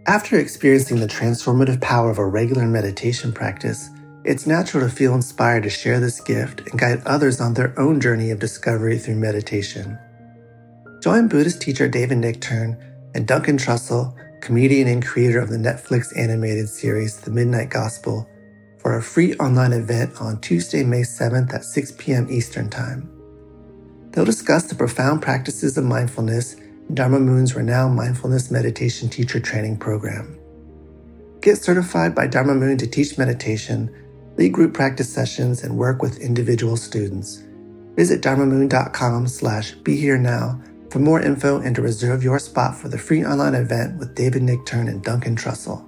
After experiencing the transformative power of a regular meditation practice, it's natural to feel inspired to share this gift and guide others on their own journey of discovery through meditation. Join Buddhist teacher David Nichtern and Duncan Trussell, comedian and creator of the Netflix animated series The Midnight Gospel, for a free online event on Tuesday, May 7th at 6 p.m. Eastern Time. They'll discuss the profound practices of mindfulness in Dharma Moon's renowned mindfulness meditation teacher training program. Get certified by Dharma Moon to teach meditation, lead group practice sessions, and work with individual students. Visit dharmamoon.com/BeHereNow for more info and to reserve your spot for the free online event with David Nichtern and Duncan Trussell.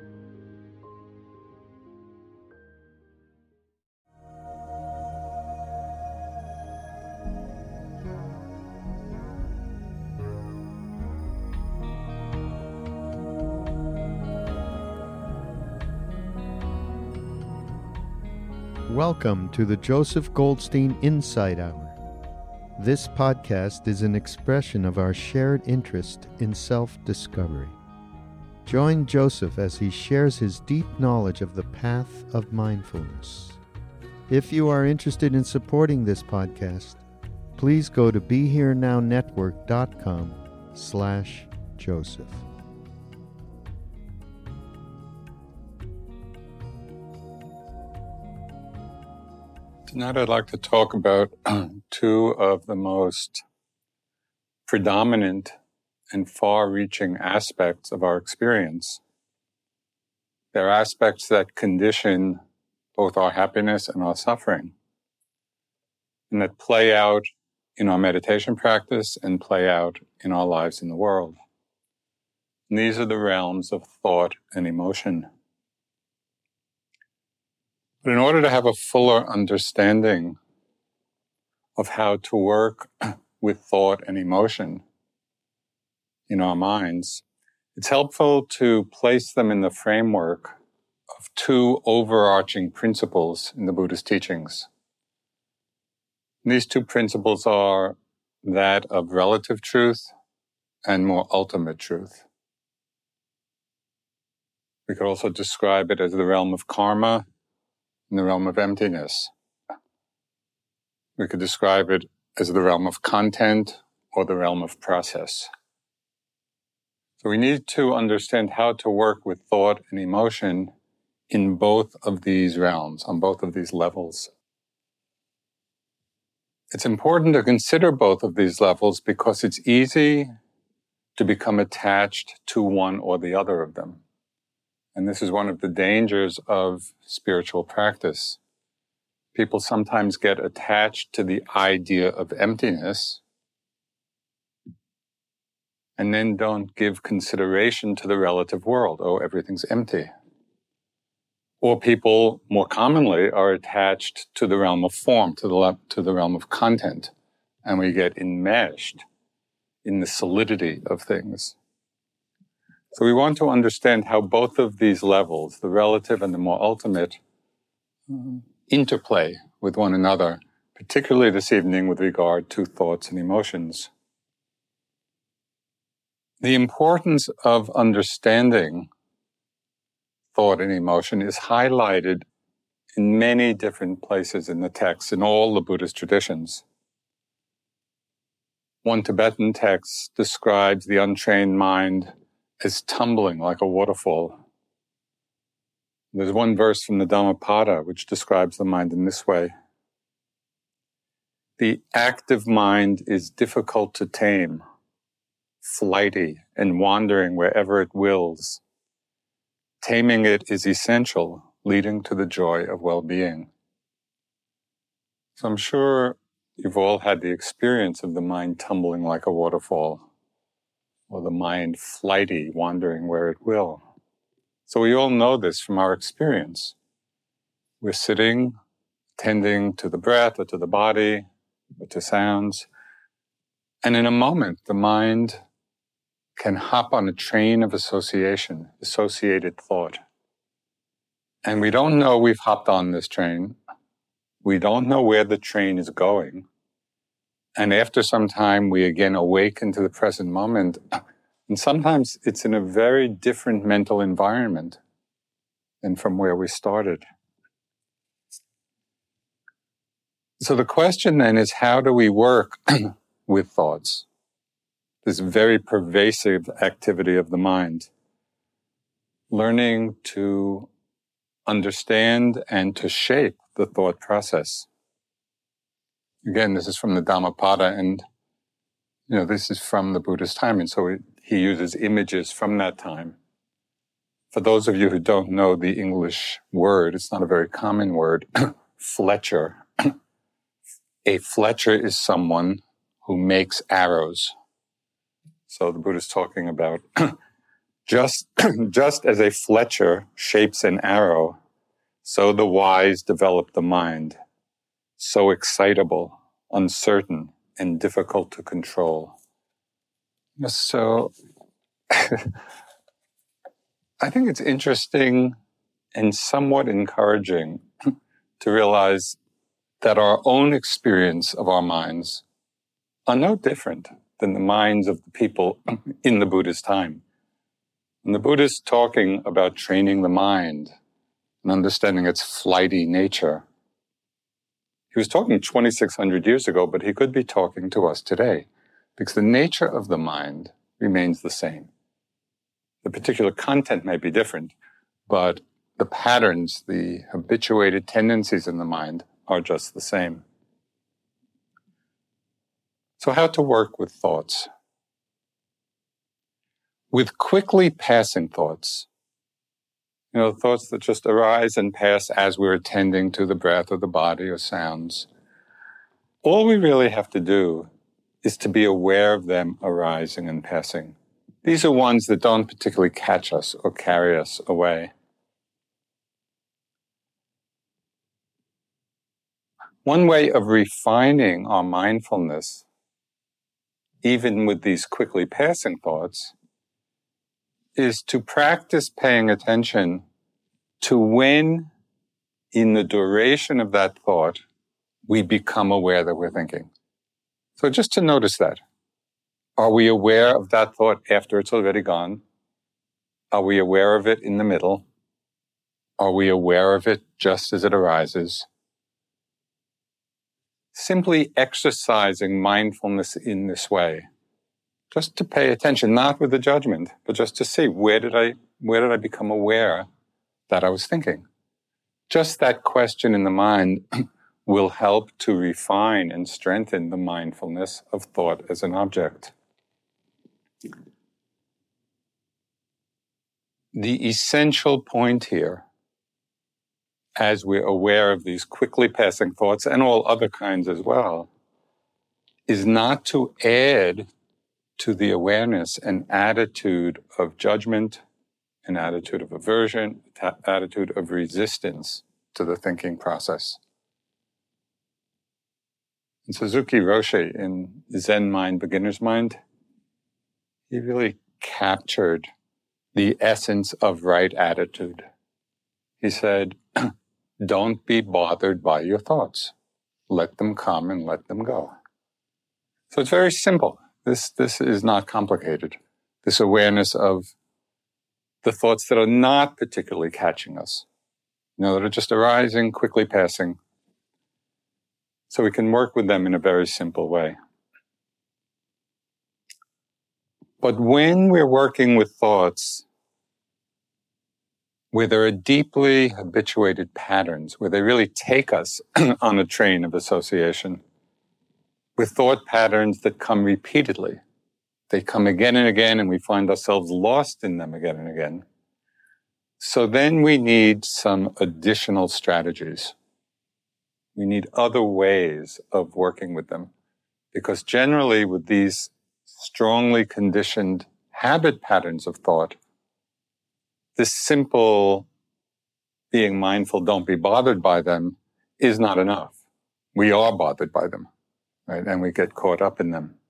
Welcome to the Joseph Goldstein Insight Hour. This podcast is an expression of our shared interest in self-discovery. Join Joseph as he shares his deep knowledge of the path of mindfulness. If you are interested in supporting this podcast, please go to BeHereNowNetwork.com/Joseph. Tonight I'd like to talk about two of the most predominant and far-reaching aspects of our experience. They're aspects that condition both our happiness and our suffering, and that play out in our meditation practice and play out in our lives in the world. And these are the realms of thought and emotion. But in order to have a fuller understanding of how to work with thought and emotion in our minds, it's helpful to place them in the framework of two overarching principles in the Buddhist teachings. And these two principles are that of relative truth and more ultimate truth. We could also describe it as the realm of karma in the realm of emptiness. We could describe it as the realm of content or the realm of process. So we need to understand how to work with thought and emotion in both of these realms, on both of these levels. It's important to consider both of these levels because it's easy to become attached to one or the other of them. And this is one of the dangers of spiritual practice. People sometimes get attached to the idea of emptiness and then don't give consideration to the relative world. Oh, everything's empty. Or people, more commonly, are attached to the realm of form, to the realm of content, and we get enmeshed in the solidity of things. So we want to understand how both of these levels, the relative and the more ultimate, interplay with one another, particularly this evening with regard to thoughts and emotions. The importance of understanding thought and emotion is highlighted in many different places in the text, in all the Buddhist traditions. One Tibetan text describes the untrained mind as tumbling like a waterfall. There's one verse from the Dhammapada which describes the mind in this way. The active mind is difficult to tame, flighty and wandering wherever it wills. Taming it is essential, leading to the joy of well-being. So I'm sure you've all had the experience of the mind tumbling like a waterfall, or the mind flighty, wandering where it will. So we all know this from our experience. We're sitting, tending to the breath or to the body, or to sounds, and in a moment, the mind can hop on a train of association, associated thought. And we don't know we've hopped on this train. We don't know where the train is going. And after some time, we again awaken to the present moment, And sometimes it's in a very different mental environment than from where we started. So the question then is, how do we work with thoughts? This very pervasive activity of the mind. Learning to understand and to shape the thought process. Again, this is from the Dhammapada, and this is from the Buddha's time, and so he uses images from that time. For those of you who don't know the English word, it's not a very common word, fletcher. A fletcher is someone who makes arrows. So the Buddha's talking about just as a fletcher shapes an arrow, so the wise develop the mind, so excitable, uncertain, and difficult to control. So I think it's interesting and somewhat encouraging to realize that our own experience of our minds are no different than the minds of the people in the Buddha's time. And the Buddha's talking about training the mind and understanding its flighty nature. He was talking 2,600 years ago, but he could be talking to us today because the nature of the mind remains the same. The particular content may be different, but the patterns, the habituated tendencies in the mind are just the same. So how to work with thoughts? With quickly passing thoughts, thoughts that just arise and pass as we're attending to the breath or the body or sounds. All we really have to do is to be aware of them arising and passing. These are ones that don't particularly catch us or carry us away. One way of refining our mindfulness, even with these quickly passing thoughts, is to practice paying attention to when, in the duration of that thought, we become aware that we're thinking. So just to notice that. Are we aware of that thought after it's already gone? Are we aware of it in the middle? Are we aware of it just as it arises? Simply exercising mindfulness in this way. Just to pay attention, not with a judgment, but just to see where did I become aware that I was thinking. Just that question in the mind will help to refine and strengthen the mindfulness of thought as an object. The essential point here, as we're aware of these quickly passing thoughts and all other kinds as well, is not to add to the awareness an attitude of judgment, an attitude of aversion, an attitude of resistance to the thinking process. And Suzuki Roshi, in Zen Mind, Beginner's Mind, he really captured the essence of right attitude. He said, don't be bothered by your thoughts. Let them come and let them go. So it's very simple. This is not complicated. This awareness of the thoughts that are not particularly catching us, that are just arising, quickly passing. So we can work with them in a very simple way. But when we're working with thoughts where there are deeply habituated patterns, where they really take us on a train of association, with thought patterns that come repeatedly, they come again and again, and we find ourselves lost in them again and again. So then we need some additional strategies. We need other ways of working with them. Because generally with these strongly conditioned habit patterns of thought, this simple being mindful, don't be bothered by them, is not enough. We are bothered by them, right? And we get caught up in them.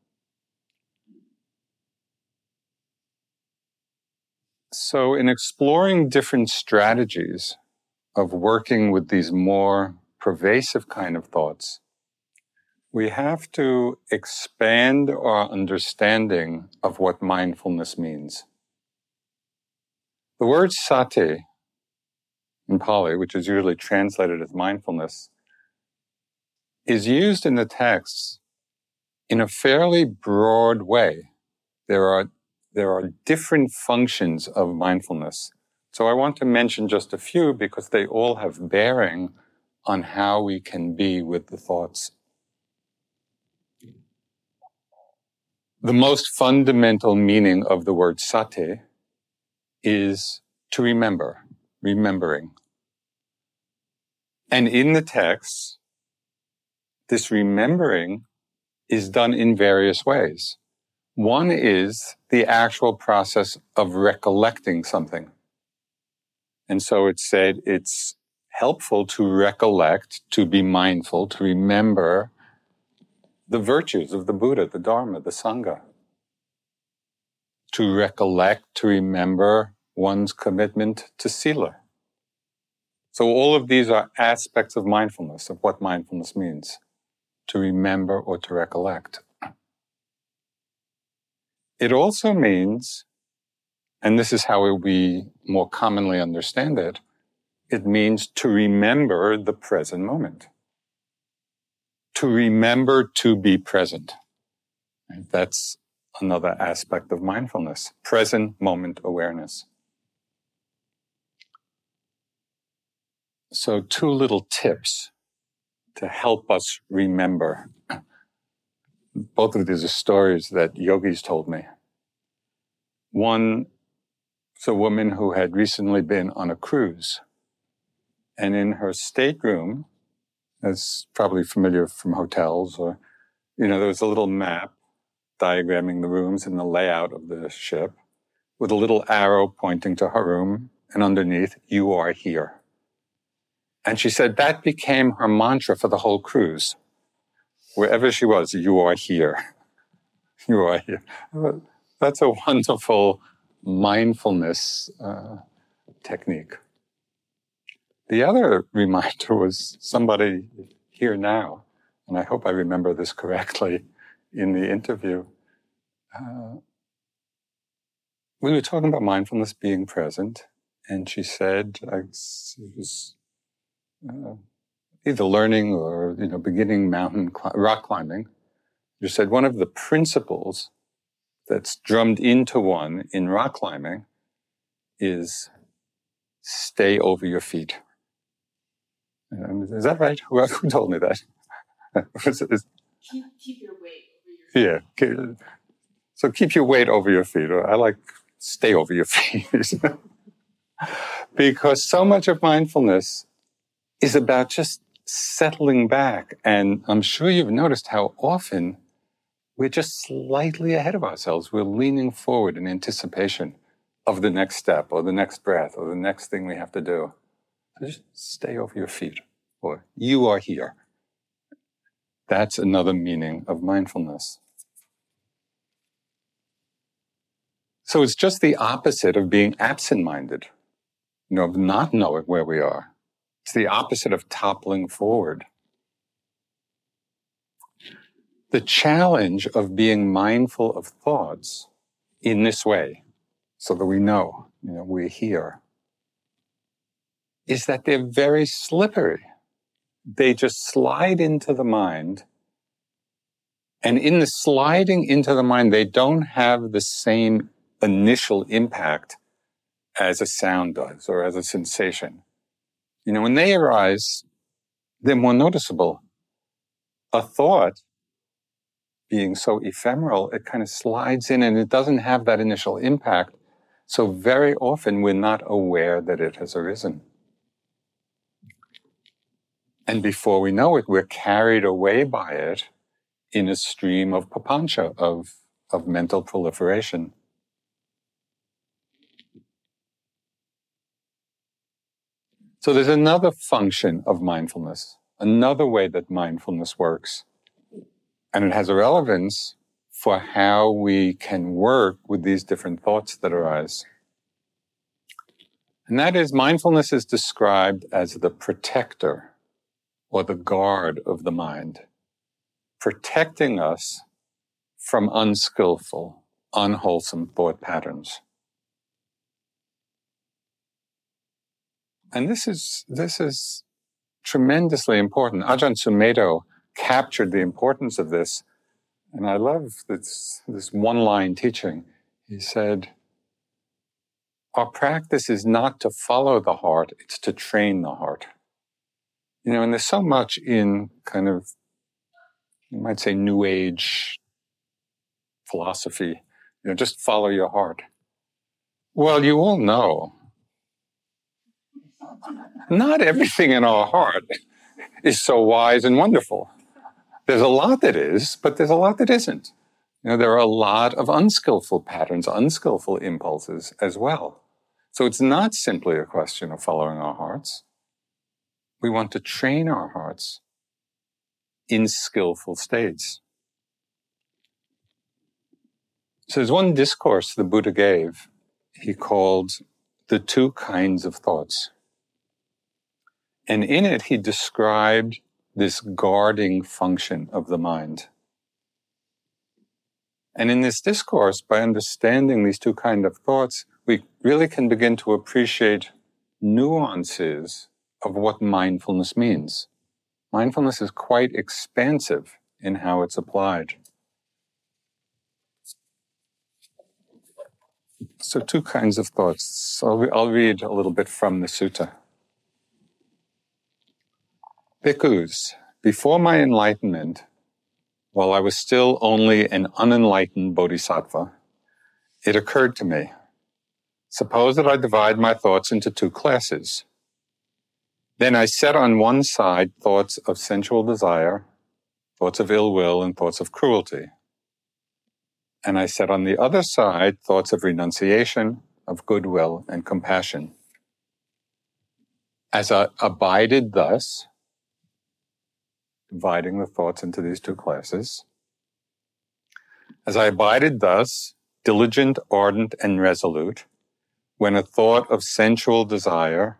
So in exploring different strategies of working with these more pervasive kind of thoughts, we have to expand our understanding of what mindfulness means. The word sati in Pali, which is usually translated as mindfulness, is used in the texts in a fairly broad way. There are different functions of mindfulness. So I want to mention just a few because they all have bearing on how we can be with the thoughts. The most fundamental meaning of the word sati is to remember, remembering. And in the text, this remembering is done in various ways. One is the actual process of recollecting something. And so it's said it's helpful to recollect, to be mindful, to remember the virtues of the Buddha, the Dharma, the Sangha. To recollect, to remember one's commitment to Sila. So all of these are aspects of mindfulness, of what mindfulness means. To remember or to recollect. It also means, and this is how we more commonly understand it, it means to remember the present moment. To remember to be present. That's another aspect of mindfulness, present moment awareness. So 2 little tips to help us remember. Both of these are stories that yogis told me. One is a woman who had recently been on a cruise. And in her stateroom, as probably familiar from hotels, or, there was a little map diagramming the rooms and the layout of the ship with a little arrow pointing to her room, and underneath, "You are here." And she said that became her mantra for the whole cruise. Wherever she was, "You are here. You are here." That's a wonderful mindfulness technique. The other reminder was somebody here now, and I hope I remember this correctly in the interview. We were talking about mindfulness being present, and she said, it was either learning or beginning rock climbing. She said one of the principles that's drummed into one in rock climbing is stay over your feet. Is that right? Who told me that? Keep your weight over your feet. Yeah. So keep your weight over your feet. I like stay over your feet. Because so much of mindfulness is about just settling back. And I'm sure you've noticed how often we're just slightly ahead of ourselves. We're leaning forward in anticipation of the next step or the next breath or the next thing we have to do. So just stay over your feet, or you are here. That's another meaning of mindfulness. So it's just the opposite of being absent-minded, of not knowing where we are. It's the opposite of toppling forward. The challenge of being mindful of thoughts in this way, so that we know, we're here, is that they're very slippery. They just slide into the mind. And in the sliding into the mind, they don't have the same initial impact as a sound does or as a sensation. When they arise, they're more noticeable. A thought, being so ephemeral, it kind of slides in and it doesn't have that initial impact. So very often we're not aware that it has arisen. And before we know it, we're carried away by it in a stream of papancha, of mental proliferation. So there's another function of mindfulness, another way that mindfulness works. And it has a relevance for how we can work with these different thoughts that arise. And that is, mindfulness is described as the protector or the guard of the mind. protecting us from unskillful, unwholesome thought patterns. And this is tremendously important. Ajahn Sumedho captured the importance of this, and I love this one-line teaching. He said, our practice is not to follow the heart, it's to train the heart. And there's so much in kind of, you might say, New Age philosophy, just follow your heart. Well, you all know, not everything in our heart is so wise and wonderful. There's a lot that is, but there's a lot that isn't. There are a lot of unskillful patterns, unskillful impulses as well. So it's not simply a question of following our hearts. We want to train our hearts in skillful states. So there's one discourse the Buddha gave, he called The Two Kinds of Thoughts. And in it, he described this guarding function of the mind. And in this discourse, by understanding these two kinds of thoughts, we really can begin to appreciate nuances of what mindfulness means. Mindfulness is quite expansive in how it's applied. So two kinds of thoughts. I'll read a little bit from the sutta. Bhikkhus, before my enlightenment, while I was still only an unenlightened bodhisattva, it occurred to me, suppose that I divide my thoughts into two classes. Then I set on one side thoughts of sensual desire, thoughts of ill will, and thoughts of cruelty. And I set on the other side thoughts of renunciation, of goodwill, and compassion. As I abided thus, dividing the thoughts into these two classes, as I abided thus, diligent, ardent, and resolute, when a thought of sensual desire,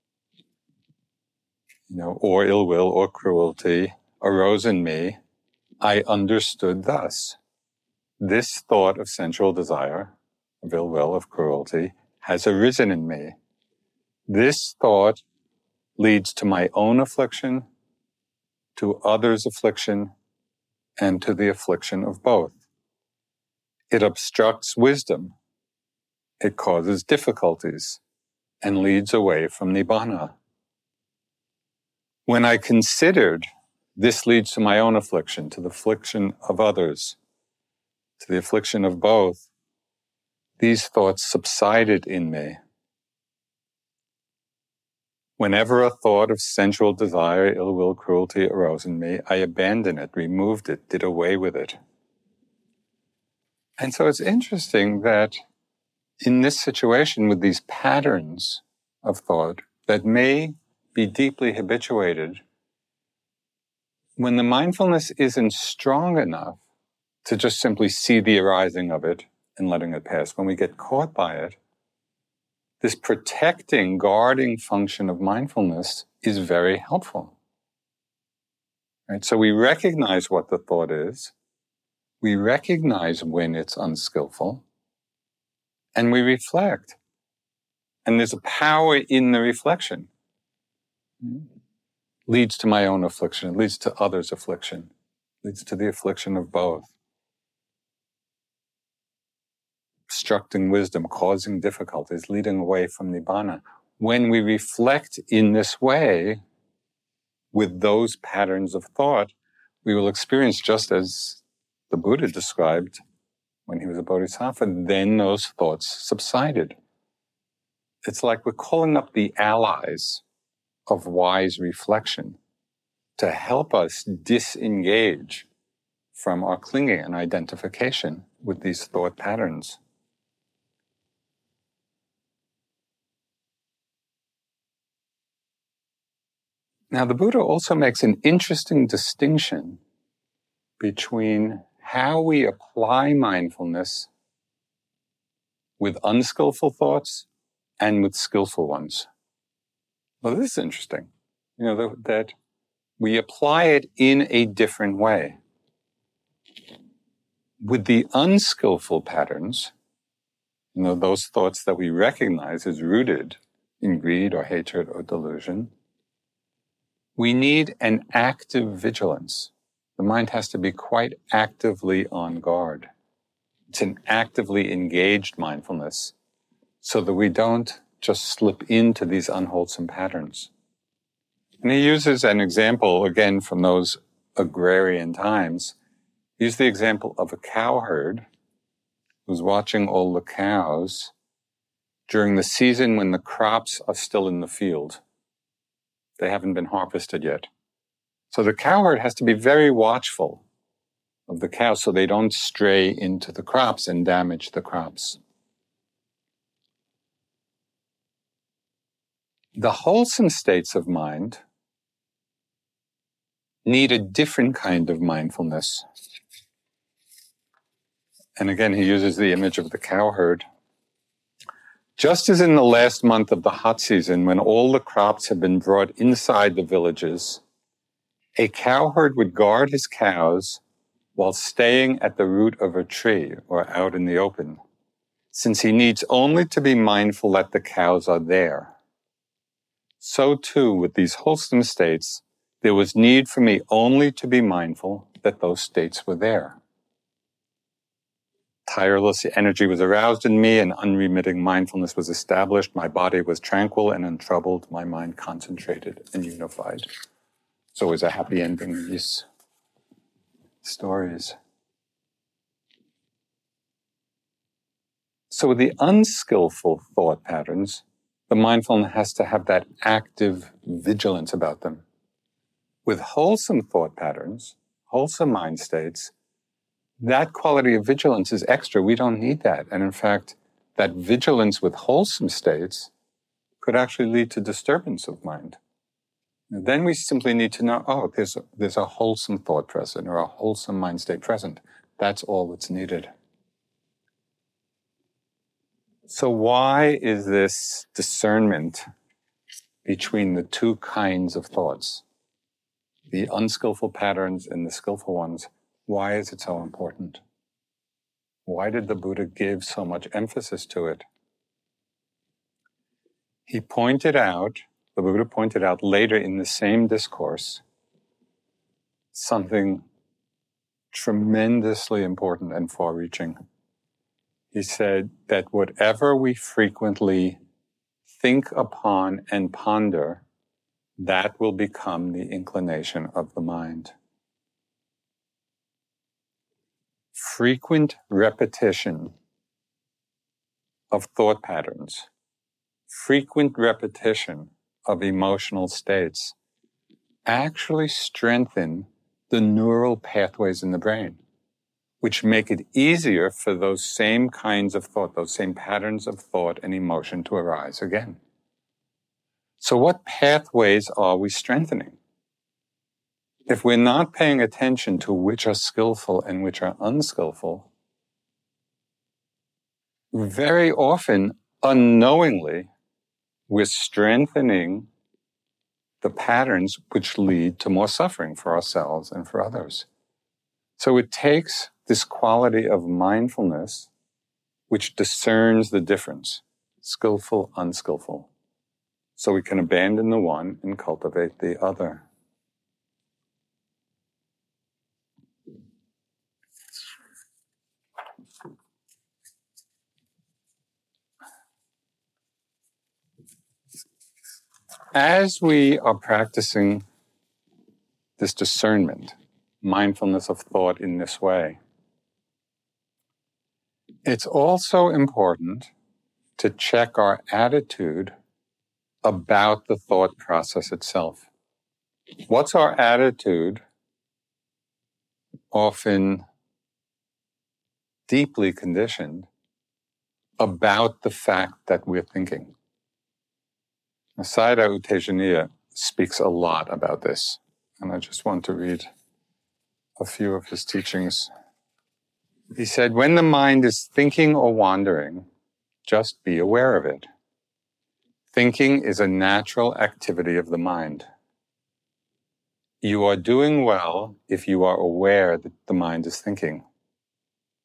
or ill will or cruelty arose in me, I understood thus. This thought of sensual desire, of ill will, of cruelty, has arisen in me. This thought leads to my own affliction, to others' affliction, and to the affliction of both. It obstructs wisdom. It causes difficulties and leads away from Nibbana. When I considered this leads to my own affliction, to the affliction of others, to the affliction of both, these thoughts subsided in me. Whenever a thought of sensual desire, ill will, cruelty arose in me, I abandoned it, removed it, did away with it. And so it's interesting that in this situation with these patterns of thought that may be deeply habituated, when the mindfulness isn't strong enough to just simply see the arising of it and letting it pass, when we get caught by it, this protecting, guarding function of mindfulness is very helpful. Right? So we recognize what the thought is, we recognize when it's unskillful, and we reflect. And there's a power in the reflection. Leads to my own affliction, it leads to others' affliction, leads to the affliction of both. Obstructing wisdom, causing difficulties, leading away from Nibbana. When we reflect in this way, with those patterns of thought, we will experience, just as the Buddha described when he was a bodhisattva, then those thoughts subsided. It's like we're calling up the allies of wise reflection to help us disengage from our clinging and identification with these thought patterns. Now, the Buddha also makes an interesting distinction between how we apply mindfulness with unskillful thoughts and with skillful ones. Well, this is interesting, that we apply it in a different way. With the unskillful patterns, those thoughts that we recognize as rooted in greed or hatred or delusion, we need an active vigilance. The mind has to be quite actively on guard. It's an actively engaged mindfulness so that we don't just slip into these unwholesome patterns. And he uses an example, again, from those agrarian times. He used the example of a cowherd who's watching all the cows during the season when the crops are still in the field. They haven't been harvested yet. So the cowherd has to be very watchful of the cows so they don't stray into the crops and damage the crops. The wholesome states of mind need a different kind of mindfulness. And again, he uses the image of the cowherd. Just as in the last month of the hot season, when all the crops have been brought inside the villages, a cowherd would guard his cows while staying at the root of a tree or out in the open, since he needs only to be mindful that the cows are there. So too, with these wholesome states, there was need for me only to be mindful that those states were there. Tireless energy was aroused in me, and unremitting mindfulness was established. My body was tranquil and untroubled, my mind concentrated and unified. It's always a happy ending in these stories. So with the unskillful thought patterns, the mindfulness has to have that active vigilance about them. With wholesome thought patterns, wholesome mind states, that quality of vigilance is extra. We don't need that. And in fact, that vigilance with wholesome states could actually lead to disturbance of mind. And then we simply need to know, there's a wholesome thought present or a wholesome mind state present. That's all that's needed. So why is this discernment between the two kinds of thoughts, the unskillful patterns and the skillful ones, why is it so important? Why did the Buddha give so much emphasis to it? The Buddha pointed out later in the same discourse, something tremendously important and far-reaching. He said that whatever we frequently think upon and ponder, that will become the inclination of the mind. Frequent repetition of thought patterns, frequent repetition of emotional states actually strengthen the neural pathways in the brain, which make it easier for those same kinds of thought, those same patterns of thought and emotion to arise again. So what pathways are we strengthening? If we're not paying attention to which are skillful and which are unskillful, very often, unknowingly, we're strengthening the patterns which lead to more suffering for ourselves and for others. So it takes this quality of mindfulness which discerns the difference, skillful, unskillful, so we can abandon the one and cultivate the other. As we are practicing this discernment, mindfulness of thought in this way, it's also important to check our attitude about the thought process itself. What's our attitude? Often deeply conditioned about the fact that we're thinking. Sayadaw U Tejaniya speaks a lot about this, and I just want to read a few of his teachings. He said, when the mind is thinking or wandering, just be aware of it. Thinking is a natural activity of the mind. You are doing well if you are aware that the mind is thinking.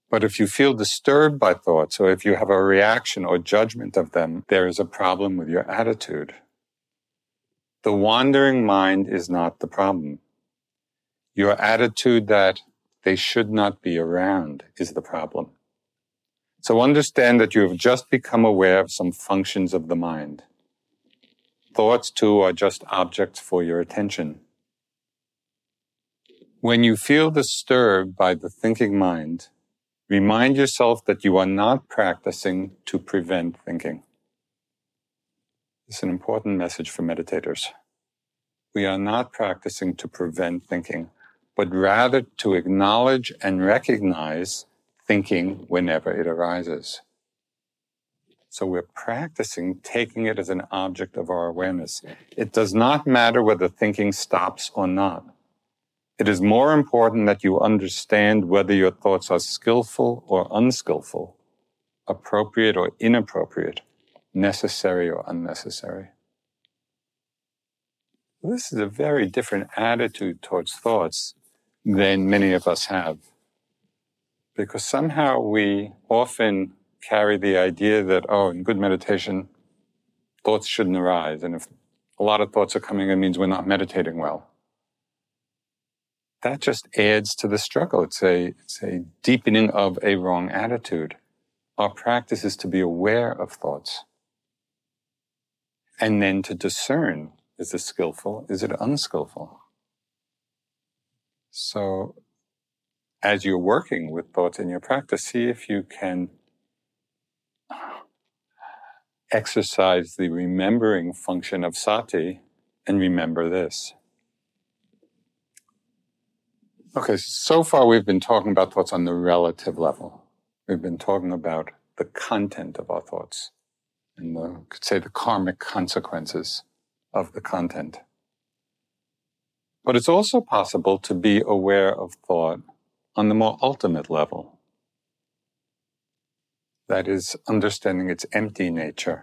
But if you feel disturbed by thoughts, or if you have a reaction or judgment of them, there is a problem with your attitude. The wandering mind is not the problem. Your attitude that they should not be around is the problem. So understand that you have just become aware of some functions of the mind. Thoughts, too, are just objects for your attention. When you feel disturbed by the thinking mind, remind yourself that you are not practicing to prevent thinking. It's an important message for meditators. We are not practicing to prevent thinking, but rather to acknowledge and recognize thinking whenever it arises. So we're practicing taking it as an object of our awareness. It does not matter whether thinking stops or not. It is more important that you understand whether your thoughts are skillful or unskillful, appropriate or inappropriate, necessary or unnecessary. This is a very different attitude towards thoughts than many of us have. Because somehow we often carry the idea that, in good meditation, thoughts shouldn't arise. And if a lot of thoughts are coming, it means we're not meditating well. That just adds to the struggle. It's a deepening of a wrong attitude. Our practice is to be aware of thoughts. And then to discern, is it skillful? Is it unskillful? So, as you're working with thoughts in your practice, see if you can exercise the remembering function of sati and remember this. Okay, so far we've been talking about thoughts on the relative level. We've been talking about the content of our thoughts and could say the karmic consequences of the content. But it's also possible to be aware of thought on the more ultimate level. That is, understanding its empty nature.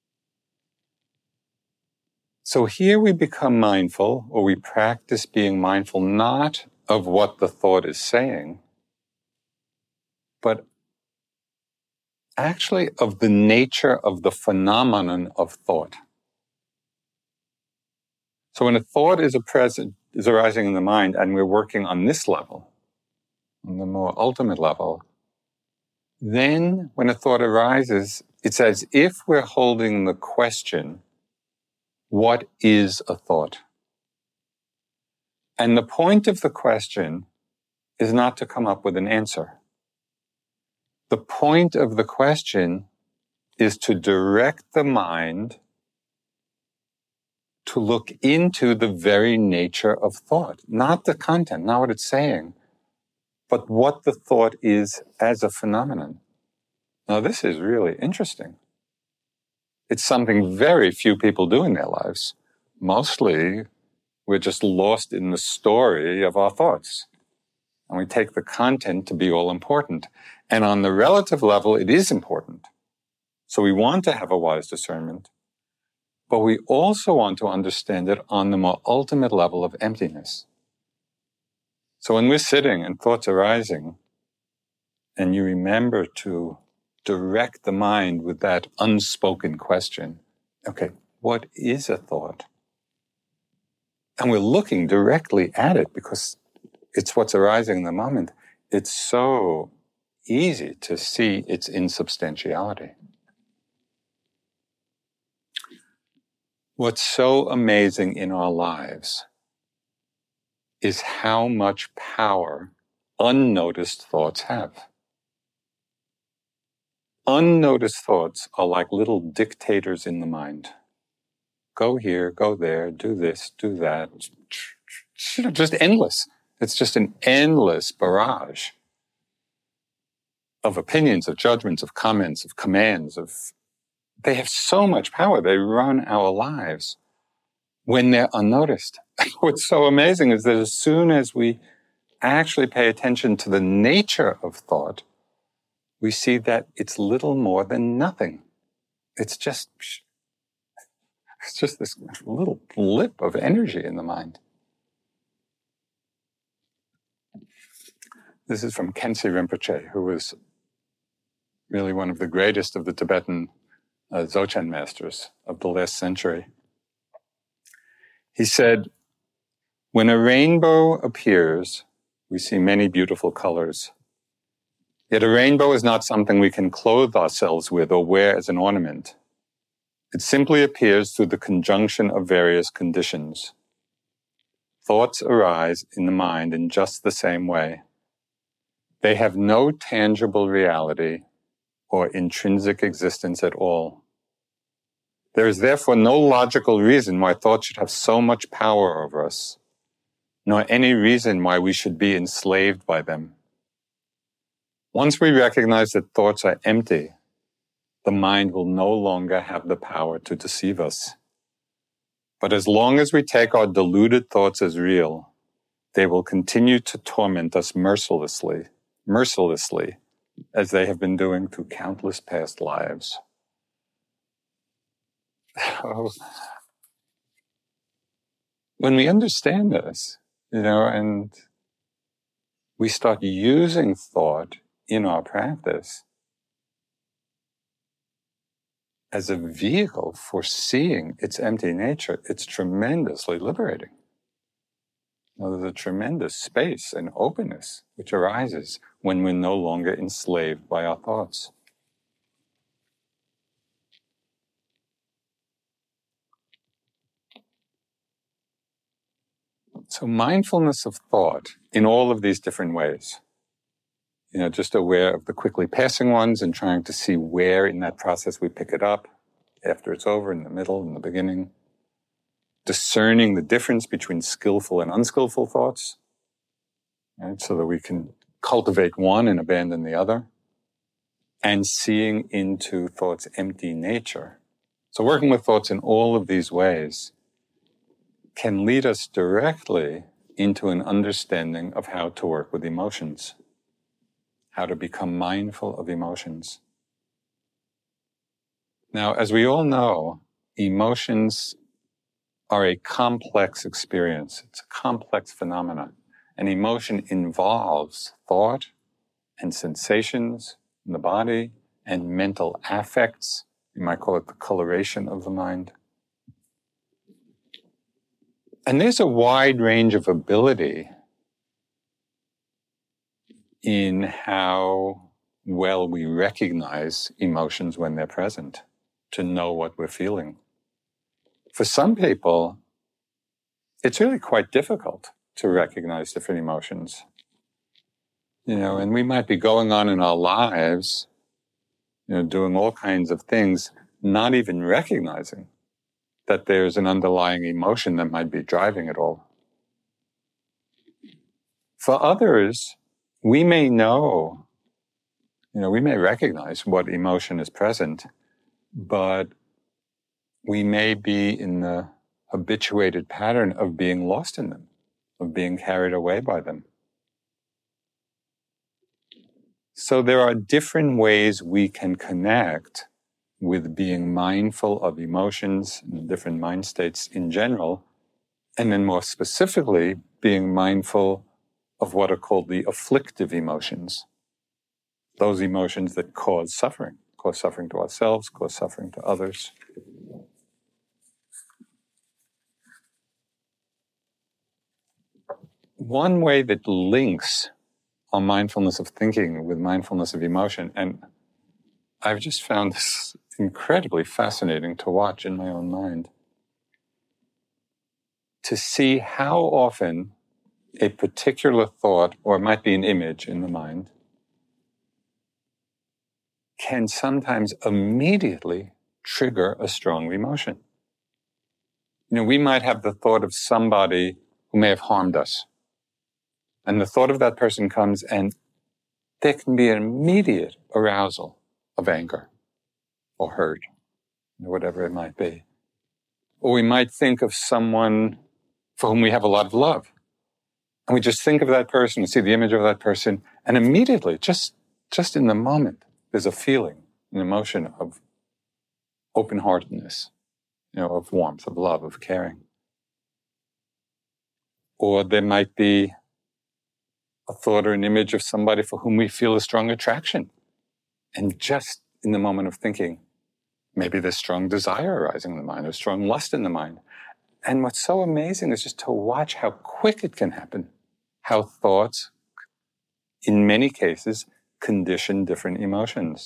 So here we become mindful, or we practice being mindful not of what the thought is saying, but actually of the nature of the phenomenon of thought. So when a thought is arising in the mind and we're working on this level, on the more ultimate level, then when a thought arises, it's as if we're holding the question, what is a thought? And the point of the question is not to come up with an answer. The point of the question is to direct the mind to look into the very nature of thought, not the content, not what it's saying, but what the thought is as a phenomenon. Now, this is really interesting. It's something very few people do in their lives. Mostly, we're just lost in the story of our thoughts. And we take the content to be all important. And on the relative level, it is important. So we want to have a wise discernment, but we also want to understand it on the more ultimate level of emptiness. So when we're sitting and thoughts are arising, and you remember to direct the mind with that unspoken question, okay, what is a thought? And we're looking directly at it because it's what's arising in the moment. It's so easy to see its insubstantiality. What's so amazing in our lives is how much power unnoticed thoughts have. Unnoticed thoughts are like little dictators in the mind. Go here, go there, do this, do that. Just endless. It's just an endless barrage of opinions, of judgments, of comments, of commands, they have so much power. They run our lives when they're unnoticed. What's so amazing is that as soon as we actually pay attention to the nature of thought, we see that it's little more than nothing. It's just this little blip of energy in the mind. This is from Khyentse Rinpoche, who was really one of the greatest of the Tibetan Dzogchen masters of the last century. He said, "When a rainbow appears, we see many beautiful colors. Yet a rainbow is not something we can clothe ourselves with or wear as an ornament. It simply appears through the conjunction of various conditions. Thoughts arise in the mind in just the same way. They have no tangible reality or intrinsic existence at all. There is therefore no logical reason why thoughts should have so much power over us, nor any reason why we should be enslaved by them. Once we recognize that thoughts are empty, the mind will no longer have the power to deceive us. But as long as we take our deluded thoughts as real, they will continue to torment us mercilessly, as they have been doing through countless past lives." When we understand this, and we start using thought in our practice as a vehicle for seeing its empty nature, it's tremendously liberating. There's a tremendous space and openness which arises when we're no longer enslaved by our thoughts. So mindfulness of thought in all of these different ways, just aware of the quickly passing ones and trying to see where in that process we pick it up, after it's over, in the middle, in the beginning. Discerning the difference between skillful and unskillful thoughts, right, so that we can cultivate one and abandon the other. And seeing into thought's empty nature. So working with thoughts in all of these ways can lead us directly into an understanding of how to work with emotions, how to become mindful of emotions. Now, as we all know, emotions are a complex experience. It's a complex phenomenon. And emotion involves thought and sensations in the body and mental affects. You might call it the coloration of the mind. And there's a wide range of ability in how well we recognize emotions when they're present, to know what we're feeling. For some people, it's really quite difficult to recognize different emotions. And we might be going on in our lives, doing all kinds of things, not even recognizing that there's an underlying emotion that might be driving it all. For others, we may know, we may recognize what emotion is present, but we may be in the habituated pattern of being lost in them, of being carried away by them. So there are different ways we can connect with being mindful of emotions and different mind states in general, and then more specifically, being mindful of what are called the afflictive emotions. Those emotions that cause suffering to ourselves, cause suffering to others. One way that links our mindfulness of thinking with mindfulness of emotion, and I've just found this incredibly fascinating to watch in my own mind, to see how often a particular thought, or it might be an image in the mind, can sometimes immediately trigger a strong emotion. We might have the thought of somebody who may have harmed us. And the thought of that person comes, and there can be an immediate arousal of anger or hurt, whatever it might be. Or we might think of someone for whom we have a lot of love. And we just think of that person and see the image of that person, and immediately, just in the moment, there's a feeling, an emotion of open-heartedness, of warmth, of love, of caring. Or there might be a thought or an image of somebody for whom we feel a strong attraction. And just in the moment of thinking, maybe there's strong desire arising in the mind, or strong lust in the mind. And what's so amazing is just to watch how quick it can happen, how thoughts, in many cases, condition different emotions.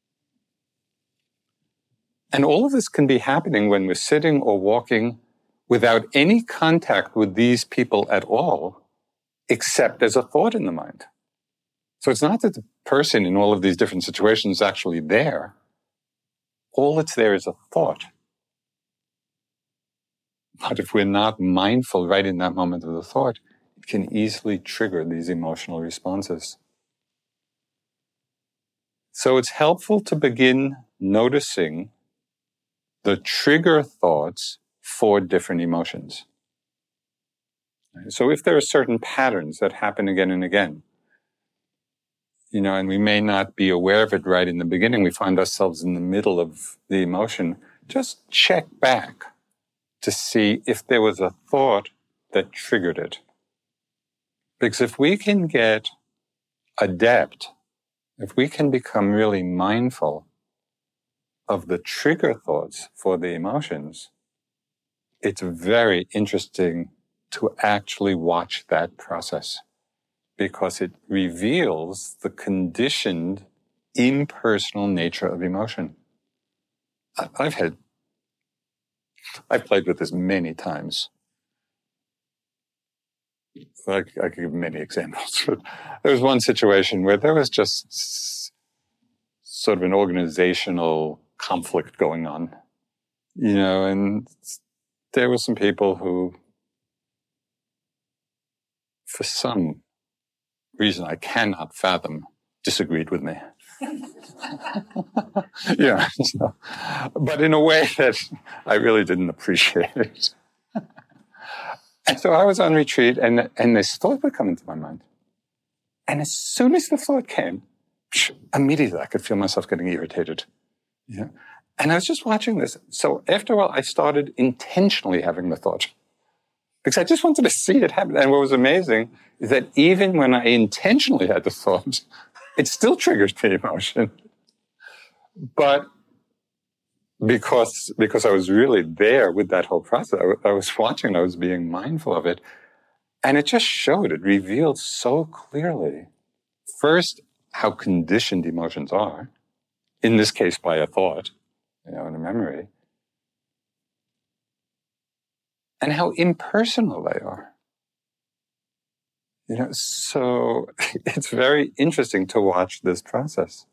And all of this can be happening when we're sitting or walking without any contact with these people at all, except as a thought in the mind. So it's not that the person in all of these different situations is actually there. All that's there is a thought. But if we're not mindful right in that moment of the thought, it can easily trigger these emotional responses. So it's helpful to begin noticing the trigger thoughts for different emotions. So if there are certain patterns that happen again and again, and we may not be aware of it right in the beginning, we find ourselves in the middle of the emotion, just check back to see if there was a thought that triggered it. Because if we can get adept, if we can become really mindful of the trigger thoughts for the emotions, it's very interesting to actually watch that process, because it reveals the conditioned, impersonal nature of emotion. I've played with this many times. I could give many examples. There was one situation where there was just sort of an organizational conflict going on, and there were some people who, for some reason I cannot fathom, disagreed with me. But in a way that I really didn't appreciate it. And so I was on retreat, and this thought would come into my mind. And as soon as the thought came, immediately I could feel myself getting irritated. And I was just watching this. So after a while, I started intentionally having the thought, because I just wanted to see it happen. And what was amazing is that even when I intentionally had the thought, it still triggers the emotion. But because I was really there with that whole process, I was watching, I was being mindful of it. And it just it revealed so clearly, first, how conditioned emotions are, in this case by a thought, in a memory, and how impersonal they are. So it's very interesting to watch this process.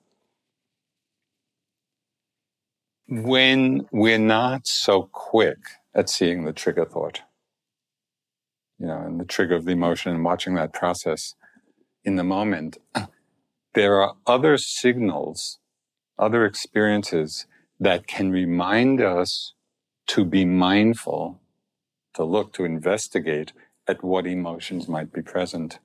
When we're not so quick at seeing the trigger thought, and the trigger of the emotion, and watching that process in the moment, there are other signals, other experiences that can remind us to be mindful, to look, to investigate at what emotions might be present.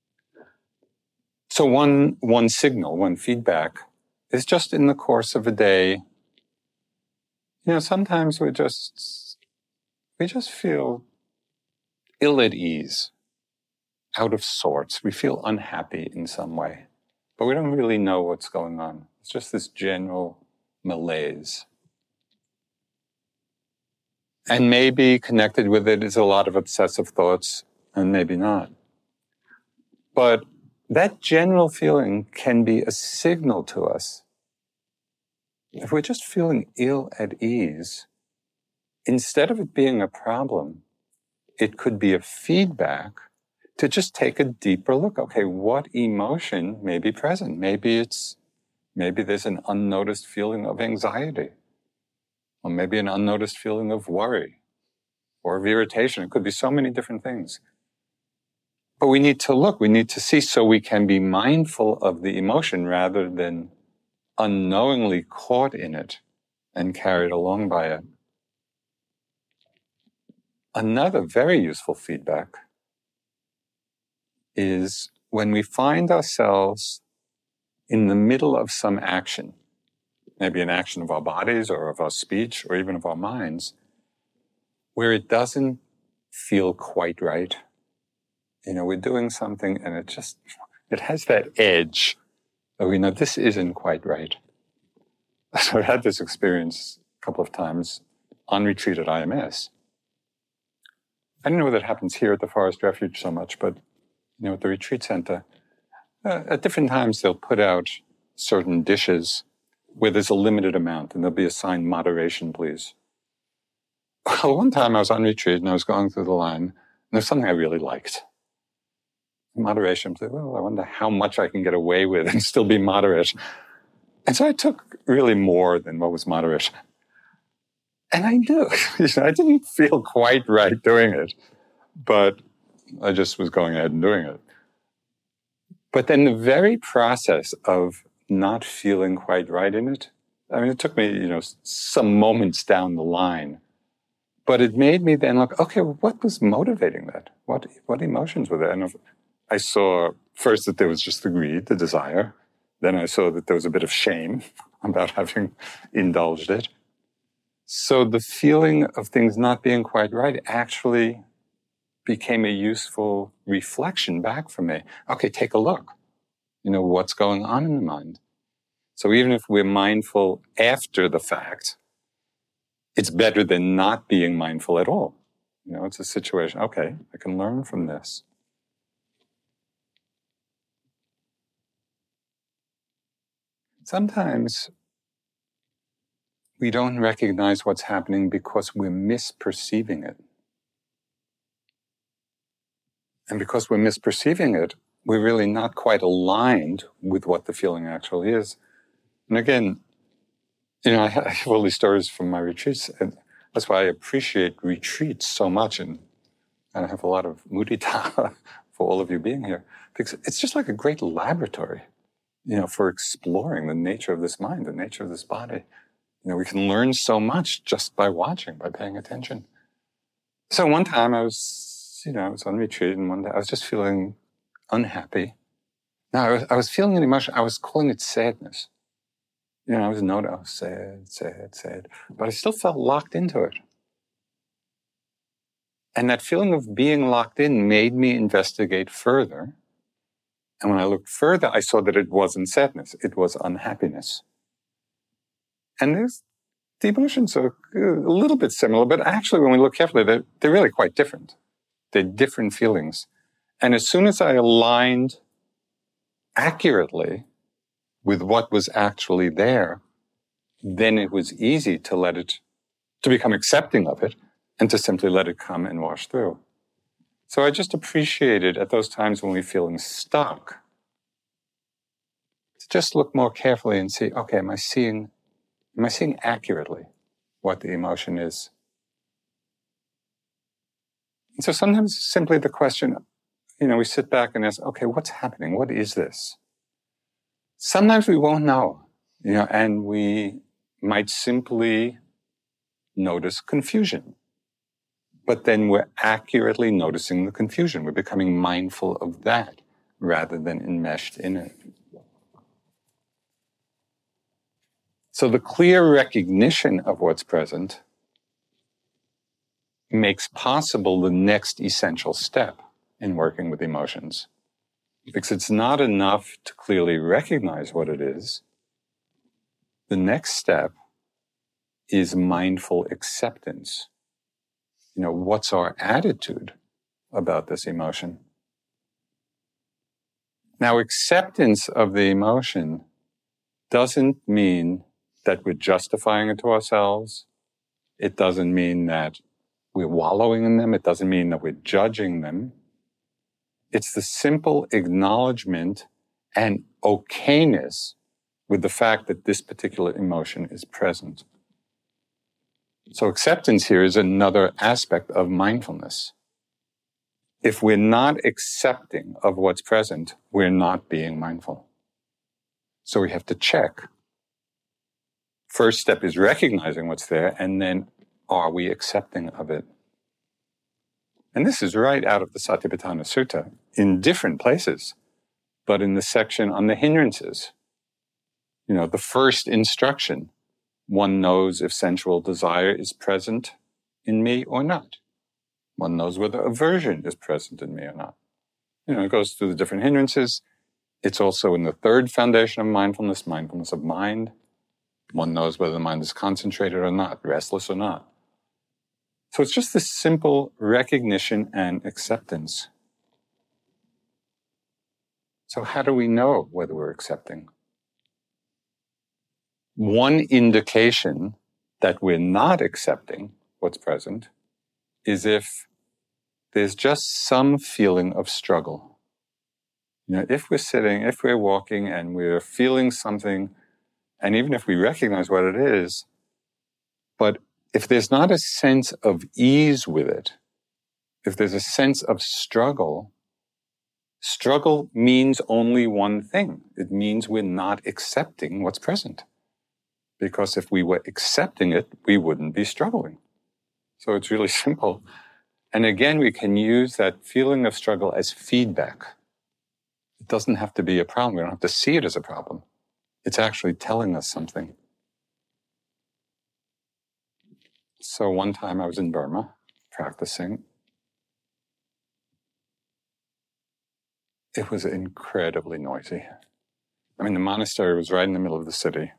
So one signal, one feedback is just in the course of a day. Sometimes we just feel ill at ease, out of sorts. We feel unhappy in some way, but we don't really know what's going on. It's just this general malaise. And maybe connected with it is a lot of obsessive thoughts, and maybe not. But that general feeling can be a signal to us. If we're just feeling ill at ease, instead of it being a problem, it could be a feedback to just take a deeper look. Okay, what emotion may be present? Maybe there's an unnoticed feeling of anxiety, or maybe an unnoticed feeling of worry or of irritation. It could be so many different things. But we need to look, we need to see, so we can be mindful of the emotion rather than unknowingly caught in it and carried along by it. Another very useful feedback is when we find ourselves in the middle of some action, maybe an action of our bodies or of our speech or even of our minds, where it doesn't feel quite right. we're doing something and it has that edge of, this isn't quite right. So I had this experience a couple of times on retreat at IMS. I don't know whether it happens here at the Forest Refuge so much, but, at the retreat center, at different times they'll put out certain dishes where there's a limited amount, and there'll be a sign, moderation, please. Well, one time I was on retreat and I was going through the line, and there's something I really liked. Moderation, please. Well, I wonder how much I can get away with and still be moderate. And so I took really more than what was moderate. And I knew, I didn't feel quite right doing it, but I just was going ahead and doing it. But then the very process of not feeling quite right in it, it took me, some moments down the line, but it made me then look, okay, what was motivating that? What emotions were there? And I saw first that there was just the greed, the desire. Then I saw that there was a bit of shame about having indulged it. So the feeling of things not being quite right actually became a useful reflection back for me. Okay, take a look. What's going on in the mind? So even if we're mindful after the fact, it's better than not being mindful at all. It's a situation, okay, I can learn from this. Sometimes we don't recognize what's happening because we're misperceiving it. And because we're misperceiving it, we're really not quite aligned with what the feeling actually is. And again, I have all these stories from my retreats, and that's why I appreciate retreats so much, and I have a lot of mudita for all of you being here, because it's just like a great laboratory, for exploring the nature of this mind, the nature of this body. We can learn so much just by watching, by paying attention. So one time I was on retreat, and one day I was just feeling unhappy. Now, I was feeling an emotion. I was calling it sadness. I was sad, but I still felt locked into it. And that feeling of being locked in made me investigate further. And when I looked further, I saw that it wasn't sadness. It was unhappiness. And the emotions are a little bit similar, but actually when we look carefully, they're really quite different. They're different feelings. And as soon as I aligned accurately with what was actually there, then it was easy to become accepting of it and to simply let it come and wash through. So I just appreciated at those times when we're feeling stuck, to just look more carefully and see, okay, am I seeing accurately what the emotion is? And so sometimes simply the question, we sit back and ask, okay, what's happening? What is this? Sometimes we won't know, and we might simply notice confusion. But then we're accurately noticing the confusion. We're becoming mindful of that rather than enmeshed in it. So the clear recognition of what's present makes possible the next essential step in working with emotions. Because it's not enough to clearly recognize what it is. The next step is mindful acceptance. What's our attitude about this emotion? Now, acceptance of the emotion doesn't mean that we're justifying it to ourselves. It doesn't mean that we're wallowing in them. It doesn't mean that we're judging them. It's the simple acknowledgement and okayness with the fact that this particular emotion is present. So acceptance here is another aspect of mindfulness. If we're not accepting of what's present, we're not being mindful. So we have to check. First step is recognizing what's there, and then are we accepting of it? And this is right out of the Satipatthana Sutta in different places, but in the section on the hindrances. The first instruction, one knows if sensual desire is present in me or not. One knows whether aversion is present in me or not. It goes through the different hindrances. It's also in the third foundation of mindfulness of mind. One knows whether the mind is concentrated or not, restless or not. So it's just this simple recognition and acceptance. So how do we know whether we're accepting? One indication that we're not accepting what's present is if there's just some feeling of struggle. If we're sitting, if we're walking and we're feeling something, and even if we recognize what it is, but if there's not a sense of ease with it, if there's a sense of struggle, struggle means only one thing. It means we're not accepting what's present. Because if we were accepting it, we wouldn't be struggling. So it's really simple. And again, we can use that feeling of struggle as feedback. It doesn't have to be a problem. We don't have to see it as a problem. It's actually telling us something. So one time I was in Burma practicing. It was incredibly noisy. The monastery was right in the middle of the city.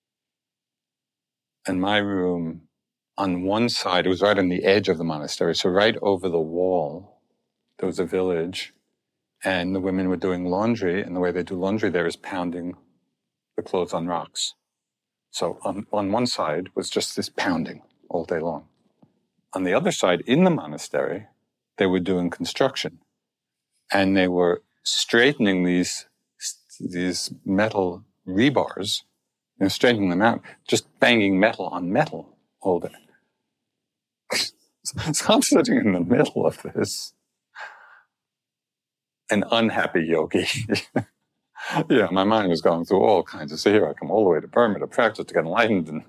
And my room, on one side, it was right on the edge of the monastery. So right over the wall, there was a village. And the women were doing laundry. And the way they do laundry there is pounding the clothes on rocks. So on one side was just this pounding all day long. On the other side, in the monastery, they were doing construction. And they were straightening these metal rebars, straightening them out, just banging metal on metal all day. So I'm sitting in the middle of this, an unhappy yogi. Yeah, my mind was going through all kinds of, so here I come all the way to Burma to practice, to get enlightened, and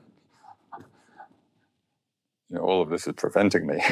all of this is preventing me.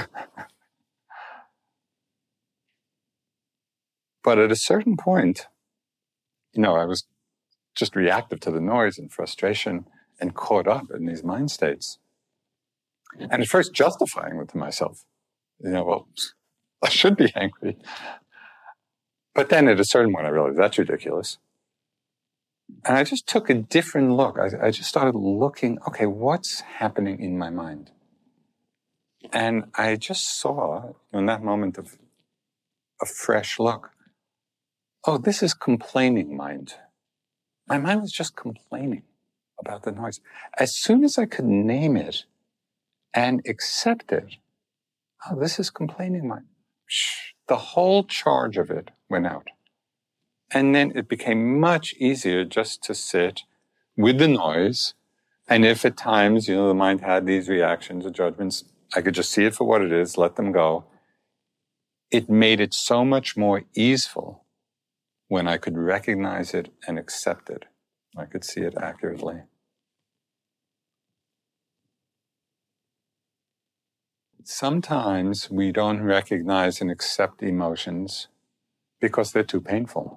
But at a certain point, I was just reactive to the noise and frustration and caught up in these mind states. And at first justifying it to myself. Well, I should be angry. But then at a certain point I realized that's ridiculous. And I just took a different look. I just started looking, okay, what's happening in my mind? And I just saw, in that moment of a fresh look, oh, this is complaining mind. My mind was just complaining about the noise. As soon as I could name it and accept it, oh, this is complaining mind. The whole charge of it went out. And then it became much easier just to sit with the noise. And if at times, the mind had these reactions or judgments, I could just see it for what it is, let them go. It made it so much more easeful when I could recognize it and accept it. I could see it accurately. Sometimes we don't recognize and accept emotions because they're too painful.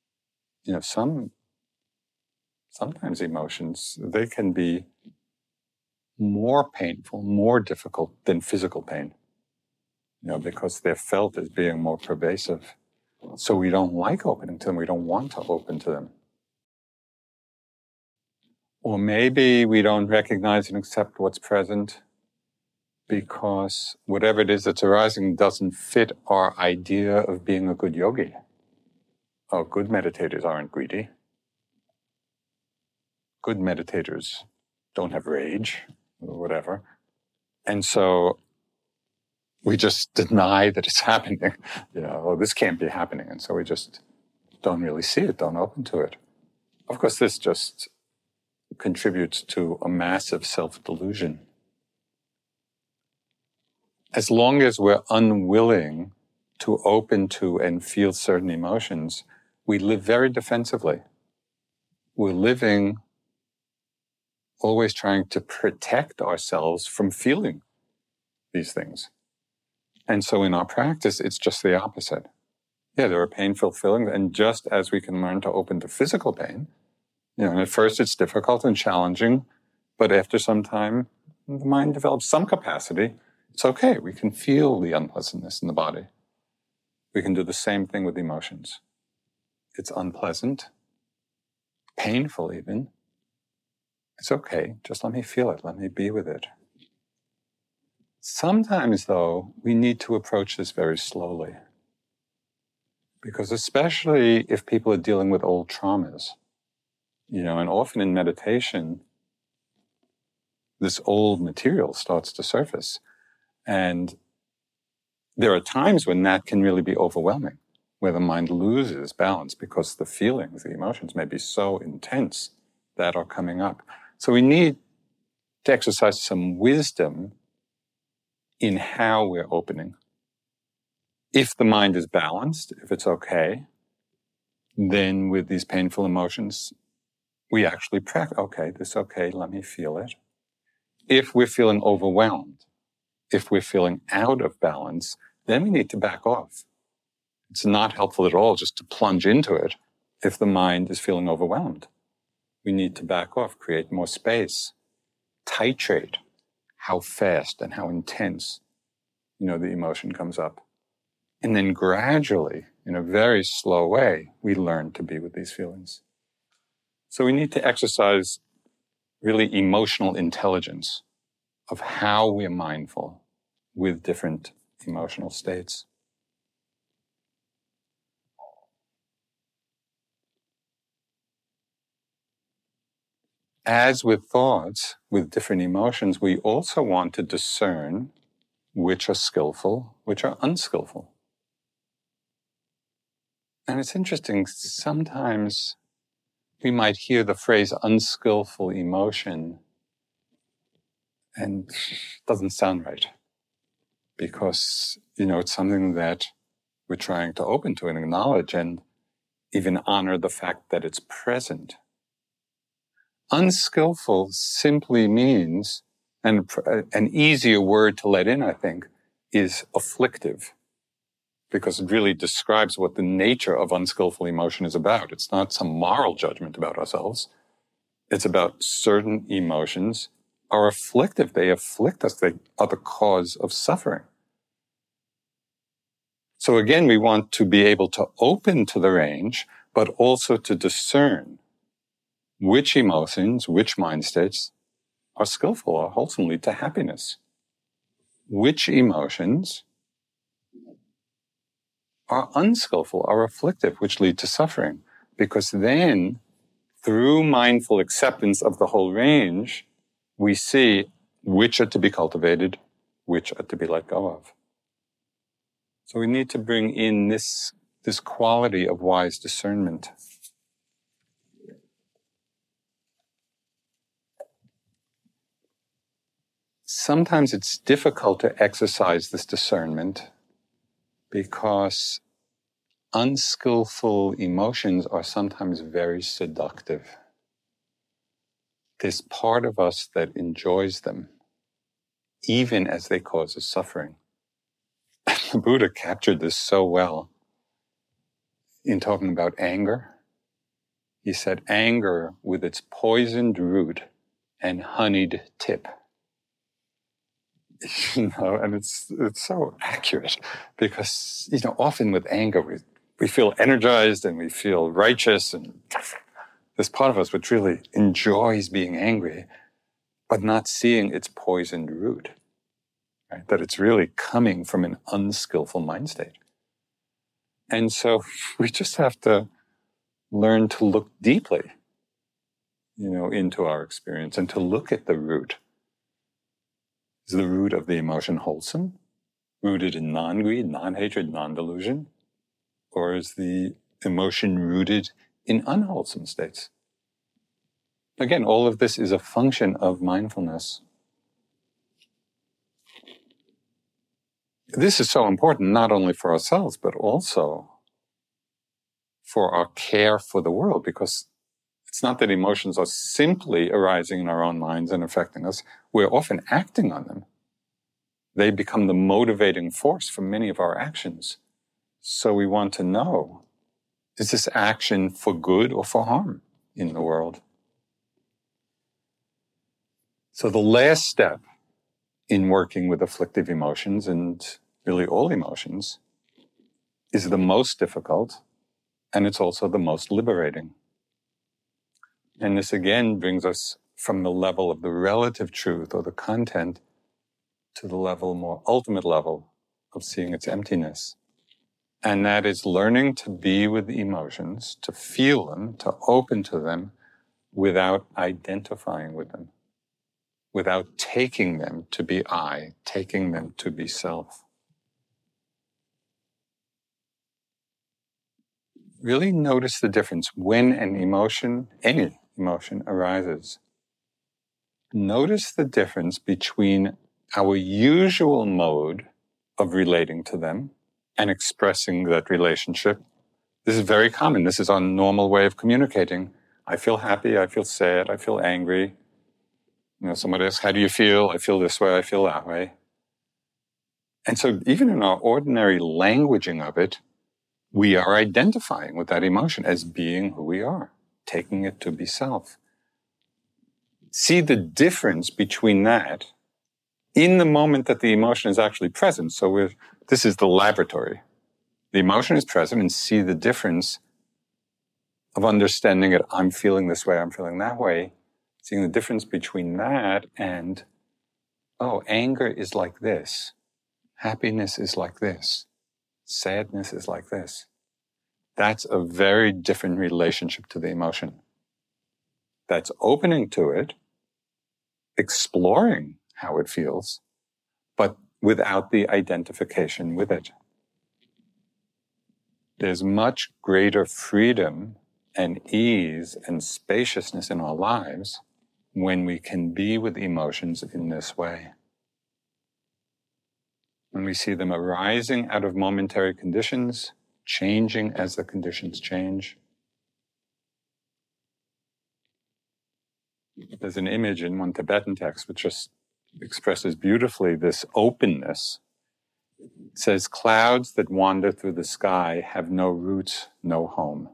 Sometimes emotions, they can be more painful, more difficult than physical pain, because they're felt as being more pervasive. So we don't like opening to them. We don't want to open to them. Or maybe we don't recognize and accept what's present because whatever it is that's arising doesn't fit our idea of being a good yogi. Oh, good meditators aren't greedy. Good meditators don't have rage or whatever. And so we just deny that it's happening. This can't be happening. And so we just don't really see it, don't open to it. Of course, this just contributes to a massive self-delusion. As long as we're unwilling to open to and feel certain emotions, we live very defensively. We're living always trying to protect ourselves from feeling these things. And so in our practice, it's just the opposite. Yeah, there are painful feelings, and just as we can learn to open to physical pain, and at first it's difficult and challenging, but after some time, the mind develops some capacity. It's okay, we can feel the unpleasantness in the body. We can do the same thing with emotions. It's unpleasant, painful even. It's okay, just let me feel it, let me be with it. Sometimes, though, we need to approach this very slowly. Because especially if people are dealing with old traumas, and often in meditation, this old material starts to surface. And there are times when that can really be overwhelming, where the mind loses balance because the feelings, the emotions may be so intense that are coming up. So we need to exercise some wisdom in how we're opening. If the mind is balanced, if it's okay, then with these painful emotions, we actually practice, okay, this is okay, let me feel it. If we're feeling overwhelmed, if we're feeling out of balance, then we need to back off. It's not helpful at all just to plunge into it if the mind is feeling overwhelmed. We need to back off, create more space, titrate how fast and how intense, the emotion comes up. And then gradually, in a very slow way, we learn to be with these feelings. So we need to exercise really emotional intelligence of how we're mindful with different emotional states. As with thoughts, with different emotions, we also want to discern which are skillful, which are unskillful. And it's interesting, sometimes we might hear the phrase unskillful emotion and it doesn't sound right. Because, it's something that we're trying to open to and acknowledge and even honor the fact that it's present. Unskillful simply means, and an easier word to let in, I think, is afflictive. Because it really describes what the nature of unskillful emotion is about. It's not some moral judgment about ourselves. It's about certain emotions are afflictive. They afflict us. They are the cause of suffering. So again, we want to be able to open to the range, but also to discern which emotions, which mind states are skillful or wholesome, lead to happiness. Which emotions are unskillful, are afflictive, which lead to suffering. Because then, through mindful acceptance of the whole range, we see which are to be cultivated, which are to be let go of. So we need to bring in this quality of wise discernment. Sometimes it's difficult to exercise this discernment because unskillful emotions are sometimes very seductive. There's part of us that enjoys them, even as they cause us suffering. The Buddha captured this so well in talking about anger. He said, anger with its poisoned root and honeyed tip. And it's so accurate because, often with anger, we feel energized and we feel righteous, and there's part of us which really enjoys being angry, but not seeing its poisoned root, right? That it's really coming from an unskillful mind state. And so we just have to learn to look deeply, into our experience and to look at the root. Is the root of the emotion wholesome, rooted in non-greed, non-hatred, non-delusion? Or is the emotion rooted in unwholesome states? Again, all of this is a function of mindfulness. This is so important not only for ourselves, but also for our care for the world, because it's not that emotions are simply arising in our own minds and affecting us. We're often acting on them. They become the motivating force for many of our actions. So we want to know, is this action for good or for harm in the world? So the last step in working with afflictive emotions, and really all emotions, is the most difficult, and it's also the most liberating. And this again brings us from the level of the relative truth or the content to the level, more ultimate level of seeing its emptiness. And that is learning to be with the emotions, to feel them, to open to them without identifying with them, without taking them to be I, taking them to be self. Really notice the difference when an emotion, any emotion, arises. Notice the difference between our usual mode of relating to them and expressing that relationship. This is very common. This is our normal way of communicating. I feel happy, I feel sad, I feel angry. Somebody asks, how do you feel? I feel this way, I feel that way. And so even in our ordinary languaging of it, we are identifying with that emotion as being who we are, taking it to be self. See the difference between that in the moment that the emotion is actually present. So this is the laboratory. The emotion is present, and see the difference of understanding it. I'm feeling this way, I'm feeling that way. Seeing the difference between that and, anger is like this. Happiness is like this. Sadness is like this. That's a very different relationship to the emotion. That's opening to it, exploring how it feels, but without the identification with it. There's much greater freedom and ease and spaciousness in our lives when we can be with emotions in this way. When we see them arising out of momentary conditions, changing as the conditions change. There's an image in one Tibetan text which just expresses beautifully this openness. It says, clouds that wander through the sky have no roots, no home.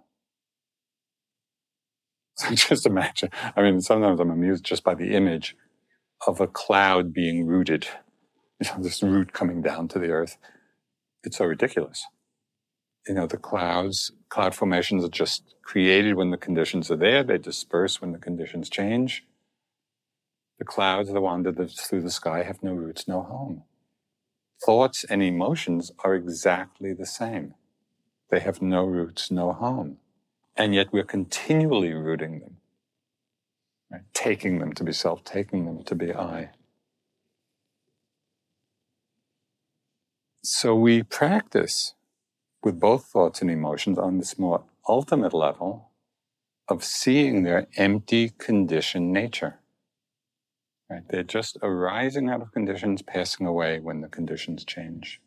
So just imagine, sometimes I'm amused just by the image of a cloud being rooted. This root coming down to the earth. It's so ridiculous. The cloud formations are just created when the conditions are there. They disperse when the conditions change. The clouds that wander through the sky have no roots, no home. Thoughts and emotions are exactly the same. They have no roots, no home. And yet we're continually rooting them, right? Taking them to be self, taking them to be I. So we practice with both thoughts and emotions on this more ultimate level of seeing their empty conditioned nature. Right? They're just arising out of conditions, passing away when the conditions change.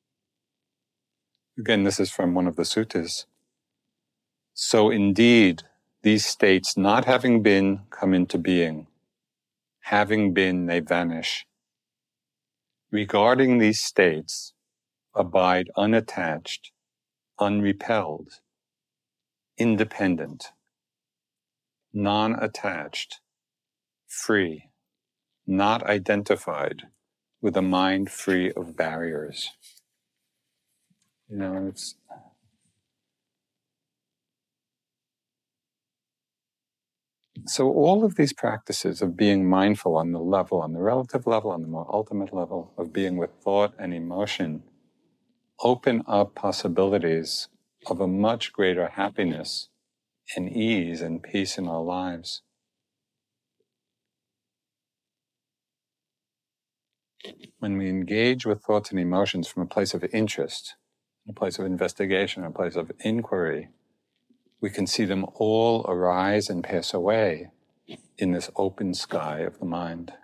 Again, this is from one of the suttas. So indeed, these states, not having been, come into being. Having been, they vanish. Regarding these states, abide unattached, unrepelled, independent, non-attached, free, not identified with a mind free of barriers. So all of these practices of being mindful on the relative level, on the more ultimate level of being with thought and emotion, open up possibilities of a much greater happiness and ease and peace in our lives. When we engage with thoughts and emotions from a place of interest, a place of investigation, a place of inquiry, we can see them all arise and pass away in this open sky of the mind.